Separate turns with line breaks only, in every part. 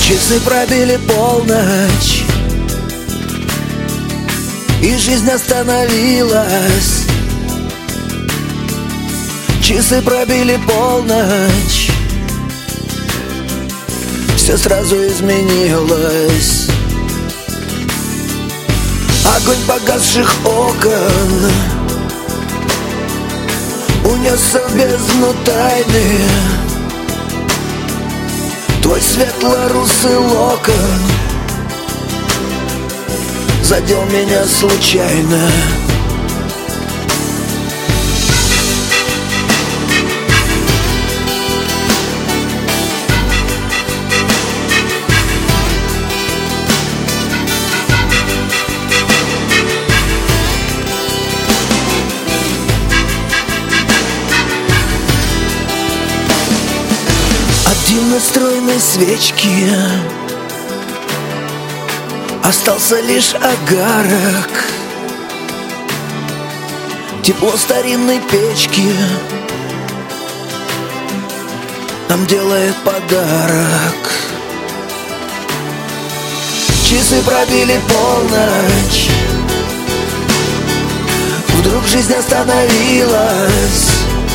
Часы пробили полночь, и жизнь остановилась. Часы пробили полночь, все сразу изменилось. Огонь погасших окон унесся в бездну тайны. Твой светло-русый локон задел меня случайно. От дымной стройной свечки остался лишь огарок, тепло старинной печки нам делает подарок. Часы пробили полночь, вдруг жизнь остановилась.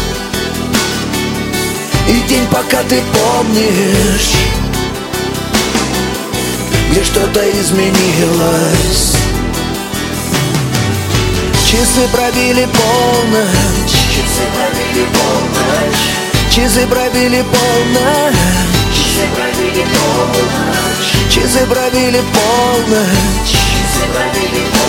И день, пока ты помнишь, где что-то изменилось. Часы пробили полночь, часы пробили полночь, часы пробили полночь, часы пробили полночь, часы пробили полночь, часы пробили полночь.